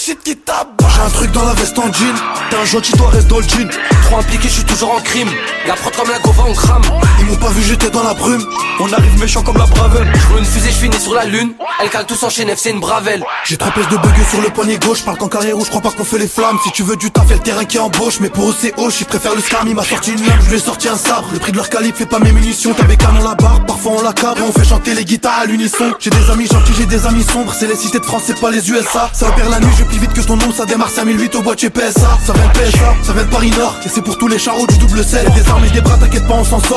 shit qui tabasse. J'ai un truc dans la veste en jean. T'es un gentil, toi reste dans le jean. Trop impliqué, je suis toujours en crime. La prod comme la gova, on crame. Ils m'ont pas vu, j'étais dans la brume. On arrive méchant comme la Bravel. Je roule une fusée, je finis sur la lune. Elle cale tous en chaîne, c'est une Bravelle. J'ai 3 pièces de bugueux sur le poignet gauche. Parle qu'en carrière où je crois pas qu'on fait les flammes. Si tu veux du taf, y'a le terrain qui embauche. Mais pour eux c'est hoche, ils préfèrent le scam. Il m'a sorti une lame, je lui ai sorti un sabre. Le prix de leur calibre fait pas mes munitions. T'avais canon la barre, parfois on la cabre. Et on fait chanter les guitares à l'unisson. J'ai des amis gentils, j'ai des amis sombres. C'est les cités de France, c'est pas les USA. Ça opère la nuit, je plus vite que ton nom. Ça démarre 5008 au boîte chez PSA. Ça vient de PSA, ça vient de Paris Nord. Et c'est pour tous les charros du double sel. Des armes et des bras, t'inquiète pas, on s'en sort.